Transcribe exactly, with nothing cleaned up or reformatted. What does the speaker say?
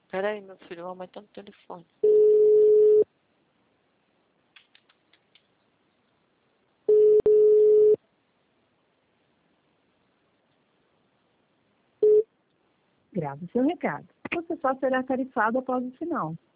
Peraí, meu filho, a mamãe tá no telefone. Grave seu recado. Você só será tarifado após o sinal.